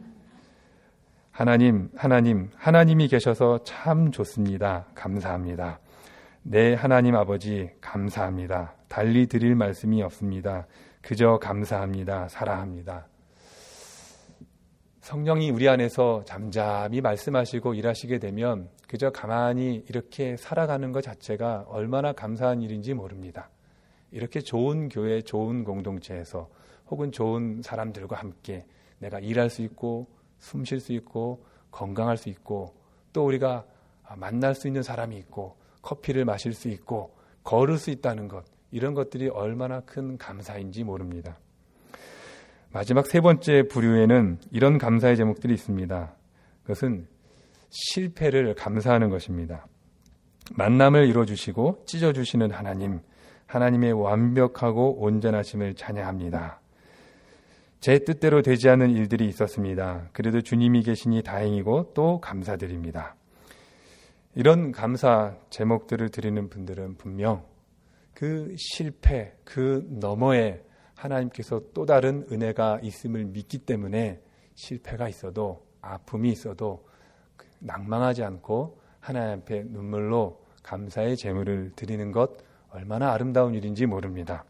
하나님, 하나님, 하나님이 계셔서 참 좋습니다. 감사합니다. 네, 하나님 아버지 감사합니다. 달리 드릴 말씀이 없습니다. 그저 감사합니다. 사랑합니다. 성령이 우리 안에서 잠잠히 말씀하시고 일하시게 되면 그저 가만히 이렇게 살아가는 것 자체가 얼마나 감사한 일인지 모릅니다. 이렇게 좋은 교회, 좋은 공동체에서 혹은 좋은 사람들과 함께 내가 일할 수 있고 숨 쉴 수 있고 건강할 수 있고 또 우리가 만날 수 있는 사람이 있고 커피를 마실 수 있고 걸을 수 있다는 것, 이런 것들이 얼마나 큰 감사인지 모릅니다. 마지막 세 번째 부류에는 이런 감사의 제목들이 있습니다. 그것은 실패를 감사하는 것입니다. 만남을 이루어주시고 찢어주시는 하나님, 하나님의 완벽하고 온전하심을 찬양합니다. 제 뜻대로 되지 않는 일들이 있었습니다. 그래도 주님이 계시니 다행이고 또 감사드립니다. 이런 감사 제목들을 드리는 분들은 분명 그 실패, 그 너머에 하나님께서 또 다른 은혜가 있음을 믿기 때문에 실패가 있어도 아픔이 있어도 낭망하지 않고 하나님 앞에 눈물로 감사의 제물을 드리는 것 얼마나 아름다운 일인지 모릅니다.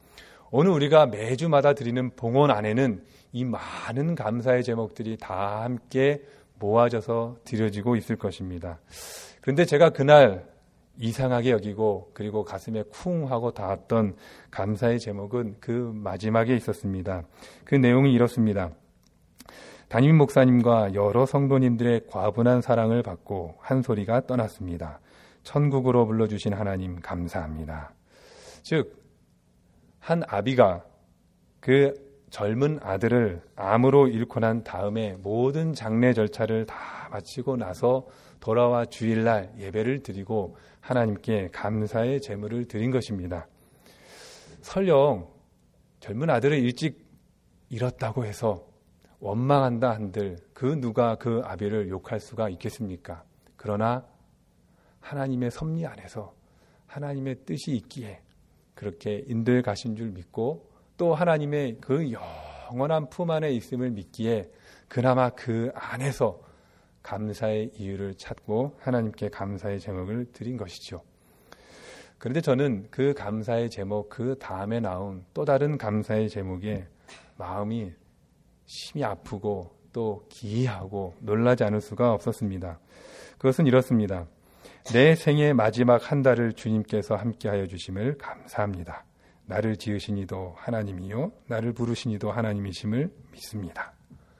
오늘 우리가 매주마다 드리는 봉헌 안에는 이 많은 감사의 제목들이 다 함께 모아져서 드려지고 있을 것입니다. 그런데 제가 그날 이상하게 여기고 그리고 가슴에 쿵 하고 닿았던 감사의 제목은 그 마지막에 있었습니다. 그 내용이 이렇습니다. 담임 목사님과 여러 성도님들의 과분한 사랑을 받고 한 소리가 떠났습니다. 천국으로 불러주신 하나님 감사합니다. 즉 한 아비가 그 젊은 아들을 암으로 잃고 난 다음에 모든 장례 절차를 다 마치고 나서 돌아와 주일날 예배를 드리고 하나님께 감사의 제물을 드린 것입니다. 설령 젊은 아들을 일찍 잃었다고 해서 원망한다 한들 그 누가 그 아비를 욕할 수가 있겠습니까? 그러나 하나님의 섭리 안에서 하나님의 뜻이 있기에 그렇게 인도에 가신 줄 믿고 또 하나님의 그 영원한 품 안에 있음을 믿기에 그나마 그 안에서 감사의 이유를 찾고 하나님께 감사의 제목을 드린 것이죠. 그런데 저는 그 감사의 제목 그 다음에 나온 또 다른 감사의 제목에 마음이 심히 아프고 또 기이하고 놀라지 않을 수가 없었습니다. 그것은 이렇습니다. 내 생의 마지막 한 달을 주님께서 함께하여 주심을 감사합니다. 나를 지으신 이도 하나님이요 나를 부르신 이도 하나님이심을 믿습니다.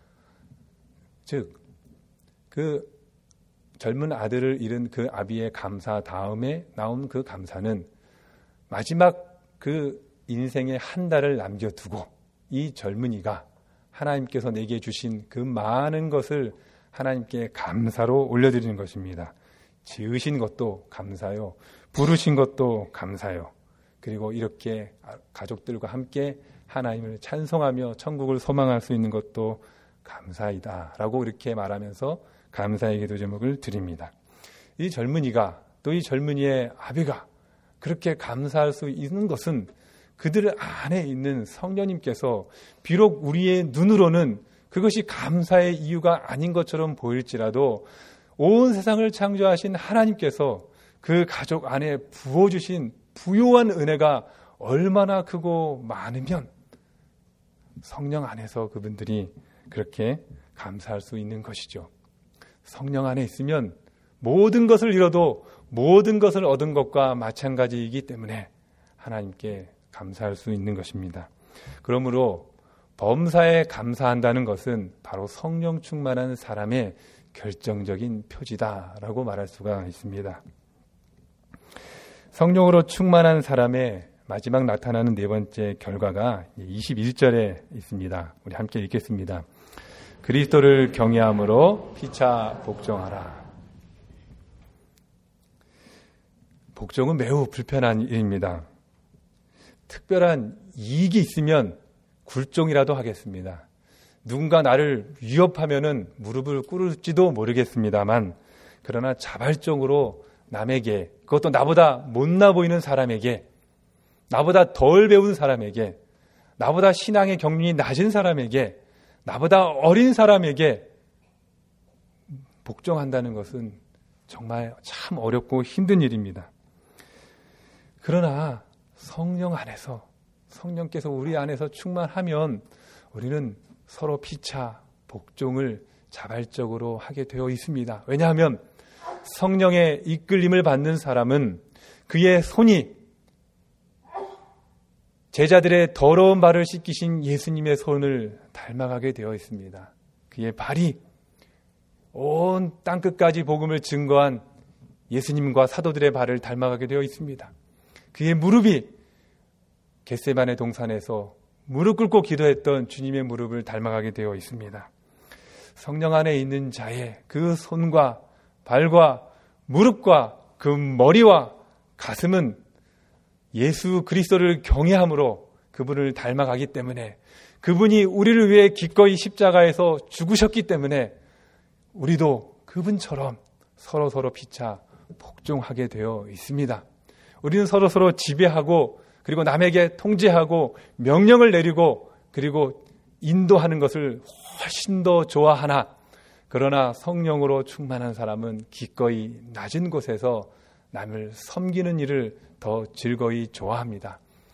즉 그 젊은 아들을 잃은 그 아비의 감사 다음에 나온 그 감사는 마지막 그 인생의 한 달을 남겨두고 이 젊은이가 하나님께서 내게 주신 그 많은 것을 하나님께 감사로 올려드리는 것입니다. 지으신 것도 감사요, 부르신 것도 감사요. 그리고 이렇게 가족들과 함께 하나님을 찬송하며 천국을 소망할 수 있는 것도 감사이다 라고 이렇게 말하면서 감사의 기도 제목을 드립니다. 이 젊은이가 또 이 젊은이의 아비가 그렇게 감사할 수 있는 것은 그들 안에 있는 성령님께서 비록 우리의 눈으로는 그것이 감사의 이유가 아닌 것처럼 보일지라도 온 세상을 창조하신 하나님께서 그 가족 안에 부어주신 부요한 은혜가 얼마나 크고 많으면 성령 안에서 그분들이 그렇게 감사할 수 있는 것이죠. 성령 안에 있으면 모든 것을 잃어도 모든 것을 얻은 것과 마찬가지이기 때문에 하나님께 감사할 수 있는 것입니다. 그러므로 범사에 감사한다는 것은 바로 성령 충만한 사람의 결정적인 표지다라고 말할 수가 있습니다. 성령으로 충만한 사람의 마지막 나타나는 네 번째 결과가 이십일 절에 있습니다. 우리 함께 읽겠습니다. 그리스도를 경외함으로 피차 복종하라. 복종은 매우 불편한 일입니다. 특별한 이익이 있으면 굴종이라도 하겠습니다. 누군가 나를 위협하면은 무릎을 꿇을지도 모르겠습니다만, 그러나 자발적으로 남에게, 그것도 나보다 못나 보이는 사람에게, 나보다 덜 배운 사람에게, 나보다 신앙의 경륜이 낮은 사람에게, 나보다 어린 사람에게 복종한다는 것은 정말 참 어렵고 힘든 일입니다. 그러나 성령 안에서, 성령께서 우리 안에서 충만하면 우리는 서로 피차 복종을 자발적으로 하게 되어 있습니다. 왜냐하면 성령의 이끌림을 받는 사람은 그의 손이 제자들의 더러운 발을 씻기신 예수님의 손을 닮아가게 되어 있습니다. 그의 발이 온 땅끝까지 복음을 증거한 예수님과 사도들의 발을 닮아가게 되어 있습니다. 그의 무릎이 겟세마네 동산에서 무릎 꿇고 기도했던 주님의 무릎을 닮아가게 되어 있습니다. 성령 안에 있는 자의 그 손과 발과 무릎과 그 머리와 가슴은 예수 그리스도를 경외함으로 그분을 닮아가기 때문에, 그분이 우리를 위해 기꺼이 십자가에서 죽으셨기 때문에 우리도 그분처럼 서로서로 피차 복종하게 되어 있습니다. 우리는 서로서로 지배하고 그리고 남에게 통제하고 명령을 내리고 그리고 인도하는 것을 훨씬 더 좋아하나, 그러나 성령으로 충만한 사람은 기꺼이 낮은 곳에서 남을 섬기는 일을 더 즐거이 좋아합니다.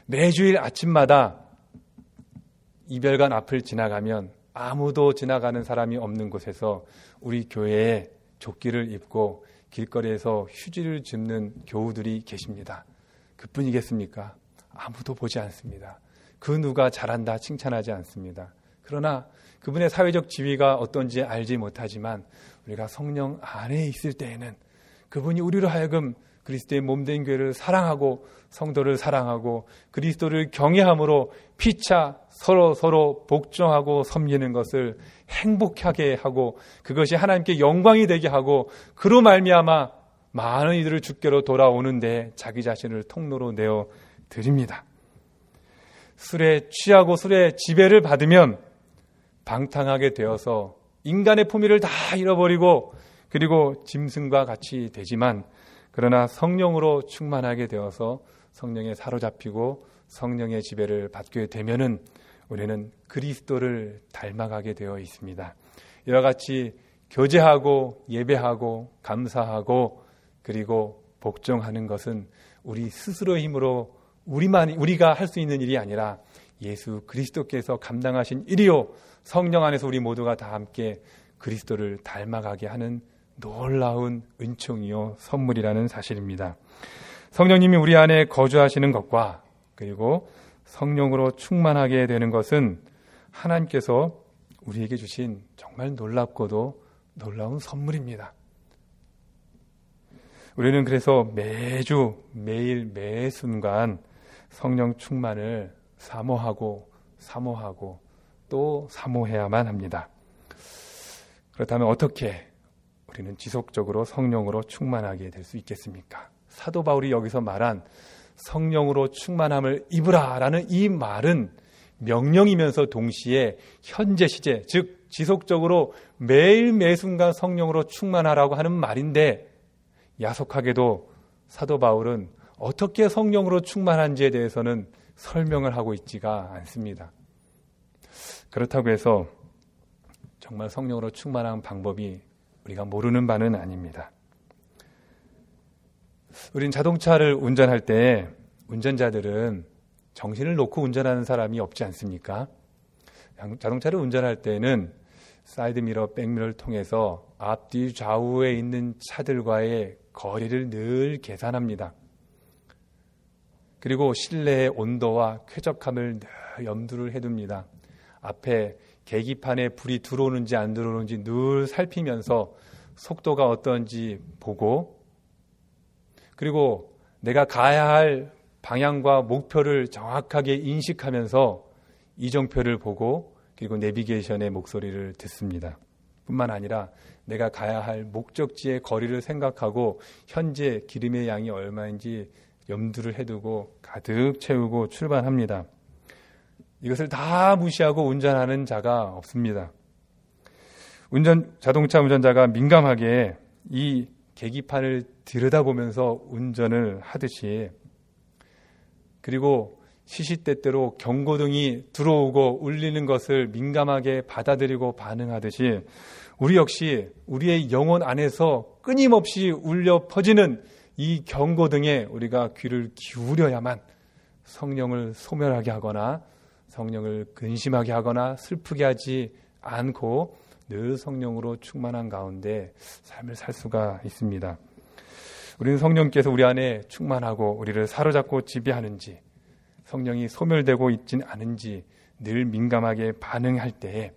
매주일 아침마다 이별관 앞을 지나가면 아무도 지나가는 사람이 없는 곳에서 우리 교회에 조끼를 입고 길거리에서 휴지를 줍는 교우들이 계십니다. 그뿐이겠습니까? 아무도 보지 않습니다. 그 누가 잘한다 칭찬하지 않습니다. 그러나 그분의 사회적 지위가 어떤지 알지 못하지만 우리가 성령 안에 있을 때에는 그분이 우리로 하여금 그리스도의 몸된 교회를 사랑하고 성도를 사랑하고 그리스도를 경외함으로 피차 서로 서로 복종하고 섬기는 것을 행복하게 하고 그것이 하나님께 영광이 되게 하고 그로 말미암아 많은 이들을 주께로 돌아오는데 자기 자신을 통로로 내어 드립니다. 술에 취하고 술에 지배를 받으면 방탕하게 되어서 인간의 품위를 다 잃어버리고 그리고 짐승과 같이 되지만 그러나 성령으로 충만하게 되어서 성령에 사로잡히고 성령의 지배를 받게 되면은 우리는 그리스도를 닮아가게 되어 있습니다. 이와 같이 교제하고 예배하고 감사하고 그리고 복종하는 것은 우리 스스로의 힘으로 우리만 우리가 할 수 있는 일이 아니라 예수 그리스도께서 감당하신 일이요 성령 안에서 우리 모두가 다 함께 그리스도를 닮아가게 하는 놀라운 은총이요 선물이라는 사실입니다. 성령님이 우리 안에 거주하시는 것과 그리고 성령으로 충만하게 되는 것은 하나님께서 우리에게 주신 정말 놀랍고도 놀라운 선물입니다. 우리는 그래서 매주 매일 매 순간 성령 충만을 사모하고 사모하고 또 사모해야만 합니다. 그렇다면 어떻게 우리는 지속적으로 성령으로 충만하게 될 수 있겠습니까? 사도 바울이 여기서 말한 성령으로 충만함을 입으라라는 이 말은 명령이면서 동시에 현재 시제, 즉 지속적으로 매일 매 순간 성령으로 충만하라고 하는 말인데 야속하게도 사도 바울은 어떻게 성령으로 충만한지에 대해서는 설명을 하고 있지가 않습니다. 그렇다고 해서 정말 성령으로 충만한 방법이 우리가 모르는 바는 아닙니다. 우린 자동차를 운전할 때 운전자들은 정신을 놓고 운전하는 사람이 없지 않습니까? 자동차를 운전할 때는 사이드미러, 백미러를 통해서 앞뒤 좌우에 있는 차들과의 거리를 늘 계산합니다. 그리고 실내의 온도와 쾌적함을 늘 염두를 해둡니다. 앞에 계기판에 불이 들어오는지 안 들어오는지 늘 살피면서 속도가 어떤지 보고 그리고 내가 가야 할 방향과 목표를 정확하게 인식하면서 이정표를 보고 그리고 내비게이션의 목소리를 듣습니다. 뿐만 아니라 내가 가야 할 목적지의 거리를 생각하고 현재 기름의 양이 얼마인지 염두를 해두고 가득 채우고 출발합니다. 이것을 다 무시하고 운전하는 자가 없습니다. 운전 자동차 운전자가 민감하게 이 계기판을 들여다보면서 운전을 하듯이 그리고 시시때때로 경고등이 들어오고 울리는 것을 민감하게 받아들이고 반응하듯이 우리 역시 우리의 영혼 안에서 끊임없이 울려 퍼지는 이 경고등에 우리가 귀를 기울여야만 성령을 소멸하게 하거나 성령을 근심하게 하거나 슬프게 하지 않고 늘 성령으로 충만한 가운데 삶을 살 수가 있습니다. 우리는 성령께서 우리 안에 충만하고 우리를 사로잡고 지배하는지 성령이 소멸되고 있진 않은지 늘 민감하게 반응할 때에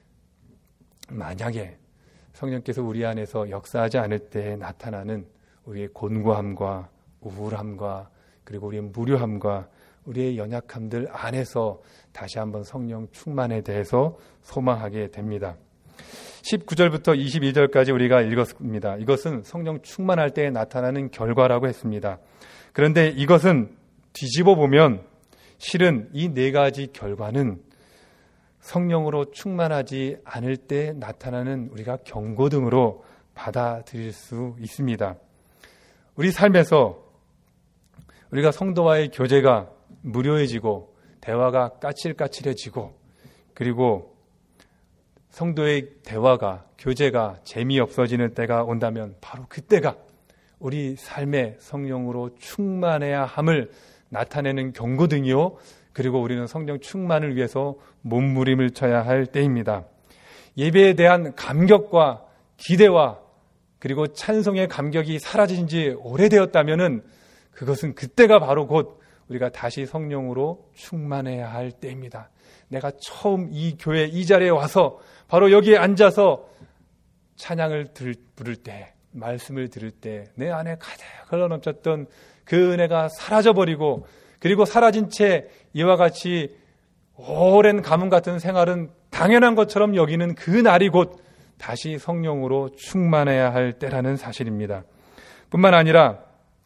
만약에 성령께서 우리 안에서 역사하지 않을 때에 나타나는 우리의 곤고함과 우울함과 그리고 우리의 무료함과 우리의 연약함들 안에서 다시 한번 성령 충만에 대해서 소망하게 됩니다. 십구 절부터 이십일 절까지 우리가 읽었습니다. 이것은 성령 충만할 때 나타나는 결과라고 했습니다. 그런데 이것은 뒤집어 보면 실은 이 네 가지 결과는 성령으로 충만하지 않을 때 나타나는 우리가 경고등으로 받아들일 수 있습니다. 우리 삶에서 우리가 성도와의 교제가 무료해지고 대화가 까칠까칠해지고 그리고 성도의 대화가 교제가 재미없어지는 때가 온다면 바로 그때가 우리 삶의 성령으로 충만해야 함을 나타내는 경고등이요. 그리고 우리는 성령 충만을 위해서 몸부림을 쳐야 할 때입니다. 예배에 대한 감격과 기대와 그리고 찬송의 감격이 사라진 지 오래되었다면은 그것은 그때가 바로 곧 우리가 다시 성령으로 충만해야 할 때입니다. 내가 처음 이 교회 이 자리에 와서 바로 여기에 앉아서 찬양을 들, 부를 때, 말씀을 들을 때 내 안에 가득 흘러넘쳤던 그 은혜가 사라져버리고 그리고 사라진 채 이와 같이 오랜 가뭄 같은 생활은 당연한 것처럼 여기는 그 날이 곧 다시 성령으로 충만해야 할 때라는 사실입니다. 뿐만 아니라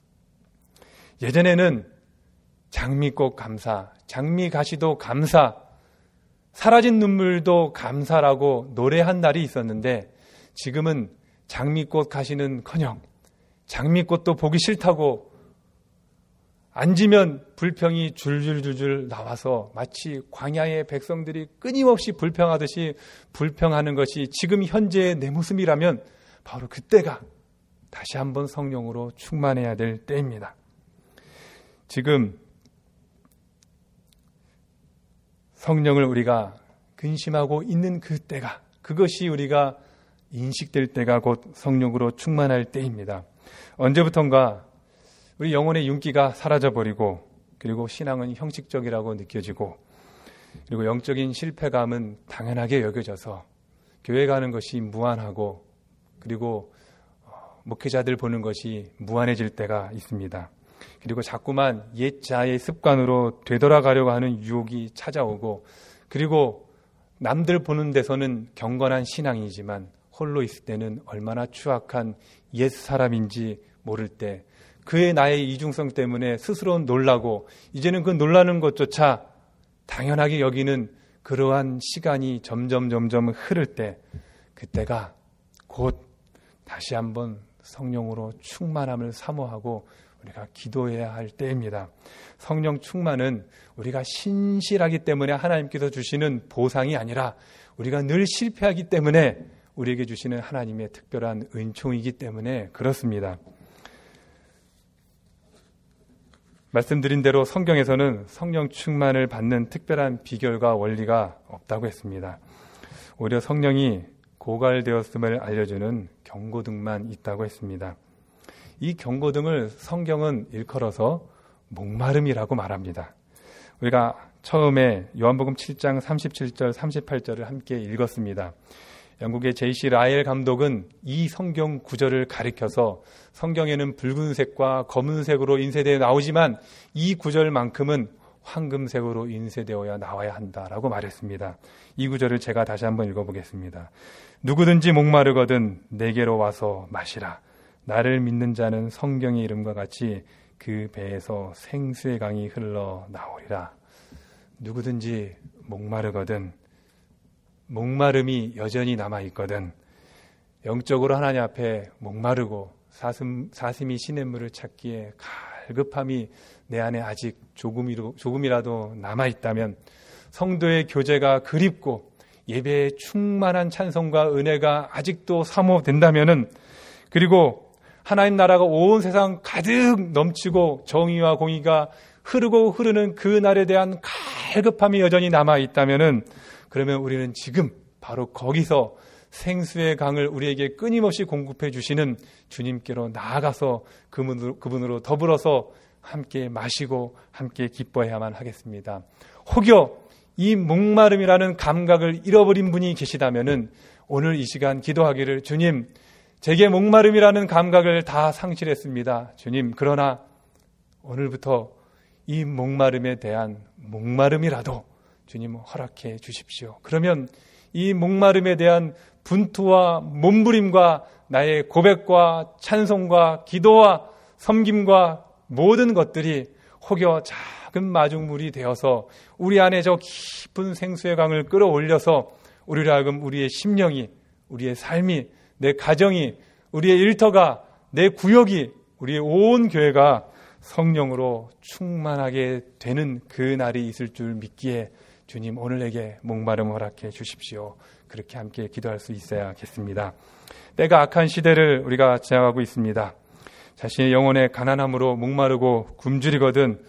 예전에는 장미꽃 감사, 장미가시도 감사, 사라진 눈물도 감사라고 노래한 날이 있었는데 지금은 장미꽃 가시는커녕 장미꽃도 보기 싫다고 앉으면 불평이 줄줄줄줄 나와서 마치 광야의 백성들이 끊임없이 불평하듯이 불평하는 것이 지금 현재의 내 모습이라면 바로 그때가 다시 한번 성령으로 충만해야 될 때입니다. 지금 성령을 우리가 근심하고 있는 그때가, 그것이 우리가 인식될 때가 곧 성령으로 충만할 때입니다. 언제부턴가 우리 영혼의 윤기가 사라져버리고 그리고 신앙은 형식적이라고 느껴지고 그리고 영적인 실패감은 당연하게 여겨져서 교회 가는 것이 무한하고 그리고 목회자들 보는 것이 무한해질 때가 있습니다. 그리고 자꾸만 옛 자의 습관으로 되돌아가려고 하는 유혹이 찾아오고 그리고 남들 보는 데서는 경건한 신앙이지만 홀로 있을 때는 얼마나 추악한 옛 사람인지 모를 때 그의 나의 이중성 때문에 스스로 놀라고 이제는 그 놀라는 것조차 당연하게 여기는 그러한 시간이 점점 점점 흐를 때 그때가 곧 다시 한번 성령으로 충만함을 사모하고 우리가 기도해야 할 때입니다. 성령 충만은 우리가 신실하기 때문에 하나님께서 주시는 보상이 아니라 우리가 늘 실패하기 때문에 우리에게 주시는 하나님의 특별한 은총이기 때문에 그렇습니다. 말씀드린 대로 성경에서는 성령 충만을 받는 특별한 비결과 원리가 없다고 했습니다. 오히려 성령이 고갈되었음을 알려주는 경고등만 있다고 했습니다. 이 경고등을 성경은 일컬어서 목마름이라고 말합니다. 우리가 처음에 요한복음 칠 장 삼십칠 절 삼십팔 절을 함께 읽었습니다. 영국의 제이씨 라엘 감독은 이 성경 구절을 가리켜서 성경에는 붉은색과 검은색으로 인쇄되어 나오지만 이 구절만큼은 황금색으로 인쇄되어야 나와야 한다라고 말했습니다. 이 구절을 제가 다시 한번 읽어보겠습니다. 누구든지 목마르거든 내게로 와서 마시라. 나를 믿는 자는 성경의 이름과 같이 그 배에서 생수의 강이 흘러 나오리라. 누구든지 목마르거든 목마름이 여전히 남아있거든 영적으로 하나님 앞에 목마르고 사슴, 사슴이 시냇물을 찾기에 갈급함이 내 안에 아직 조금이라도, 조금이라도 남아있다면 성도의 교제가 그립고 예배에 충만한 찬송과 은혜가 아직도 사모된다면은 그리고 하나님 나라가 온 세상 가득 넘치고 정의와 공의가 흐르고 흐르는 그 날에 대한 갈급함이 여전히 남아있다면은 그러면 우리는 지금 바로 거기서 생수의 강을 우리에게 끊임없이 공급해 주시는 주님께로 나아가서 그분으로, 그분으로 더불어서 함께 마시고 함께 기뻐해야만 하겠습니다. 혹여 이 목마름이라는 감각을 잃어버린 분이 계시다면은 오늘 이 시간 기도하기를 주님, 제게 목마름이라는 감각을 다 상실했습니다. 주님, 그러나 오늘부터 이 목마름에 대한 목마름이라도 주님 허락해 주십시오. 그러면 이 목마름에 대한 분투와 몸부림과 나의 고백과 찬송과 기도와 섬김과 모든 것들이 혹여 작은 마중물이 되어서 우리 안에 저 깊은 생수의 강을 끌어올려서 우리를 하여금 우리의 심령이, 우리의 삶이, 내 가정이, 우리의 일터가, 내 구역이, 우리의 온 교회가 성령으로 충만하게 되는 그 날이 있을 줄 믿기에 주님 오늘 내게 목마름 허락해 주십시오. 그렇게 함께 기도할 수 있어야겠습니다. 때가 악한 시대를 우리가 지나가고 있습니다. 자신의 영혼의 가난함으로 목마르고 굶주리거든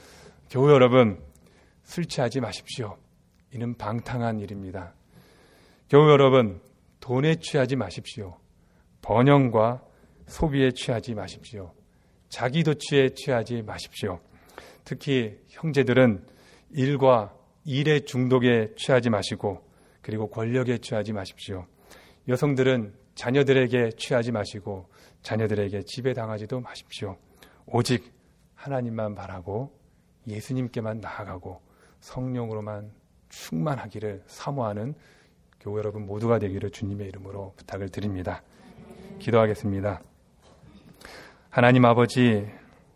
교우 여러분, 술 취하지 마십시오. 이는 방탕한 일입니다. 교우 여러분, 돈에 취하지 마십시오. 번영과 소비에 취하지 마십시오. 자기도취에 취하지 마십시오. 특히 형제들은 일과 일의 중독에 취하지 마시고 그리고 권력에 취하지 마십시오. 여성들은 자녀들에게 취하지 마시고 자녀들에게 지배당하지도 마십시오. 오직 하나님만 바라고 예수님께만 나아가고 성령으로만 충만하기를 사모하는 교우 여러분 모두가 되기를 주님의 이름으로 부탁을 드립니다. 기도하겠습니다. 하나님 아버지,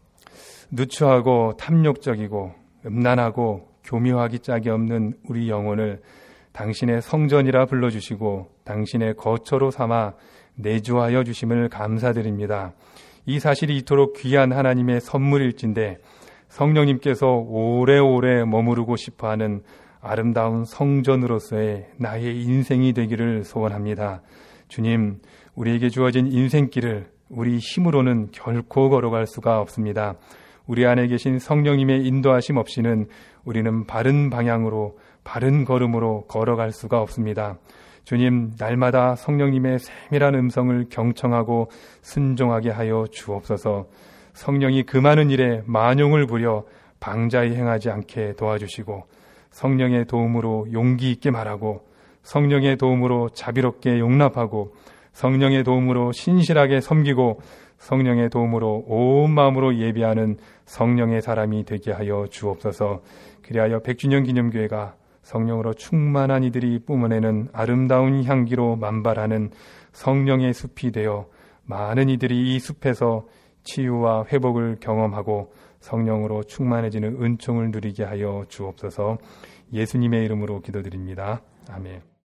누추하고 탐욕적이고 음란하고 교묘하기 짝이 없는 우리 영혼을 당신의 성전이라 불러주시고 당신의 거처로 삼아 내주하여 주심을 감사드립니다. 이 사실이 이토록 귀한 하나님의 선물일진데 성령님께서 오래오래 머무르고 싶어하는 아름다운 성전으로서의 나의 인생이 되기를 소원합니다. 주님, 우리에게 주어진 인생길을 우리 힘으로는 결코 걸어갈 수가 없습니다. 우리 안에 계신 성령님의 인도하심 없이는 우리는 바른 방향으로 바른 걸음으로 걸어갈 수가 없습니다. 주님, 날마다 성령님의 세밀한 음성을 경청하고 순종하게 하여 주옵소서. 성령이 그 많은 일에 만용을 부려 방자히 행하지 않게 도와주시고 성령의 도움으로 용기 있게 말하고 성령의 도움으로 자비롭게 용납하고 성령의 도움으로 신실하게 섬기고 성령의 도움으로 온 마음으로 예비하는 성령의 사람이 되게 하여 주옵소서. 그리하여 백주년 기념교회가 성령으로 충만한 이들이 뿜어내는 아름다운 향기로 만발하는 성령의 숲이 되어 많은 이들이 이 숲에서 치유와 회복을 경험하고 성령으로 충만해지는 은총을 누리게 하여 주옵소서. 예수님의 이름으로 기도드립니다. 아멘.